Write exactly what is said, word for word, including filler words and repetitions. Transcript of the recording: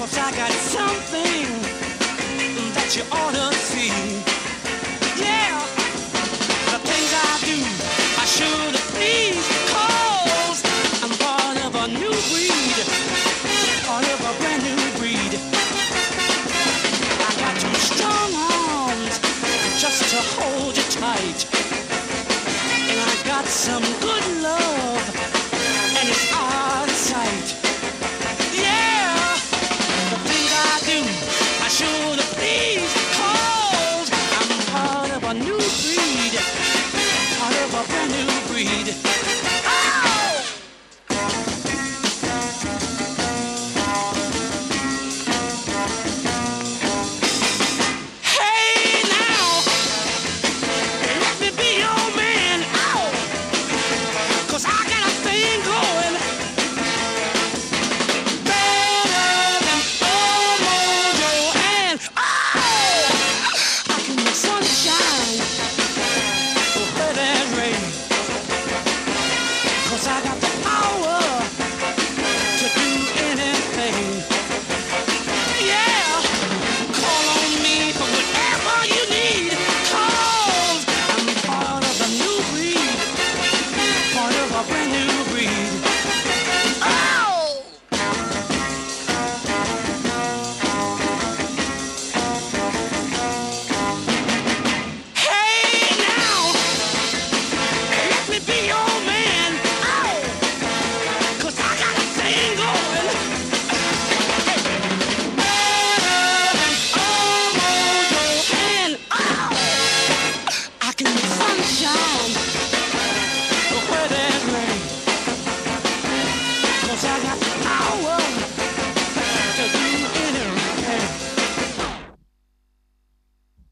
I got something that you ought to see. Yeah, the things I do, I should please, cause I'm part of a new breed, part of a brand new breed. I got two strong arms just to hold you tight, and I got some good love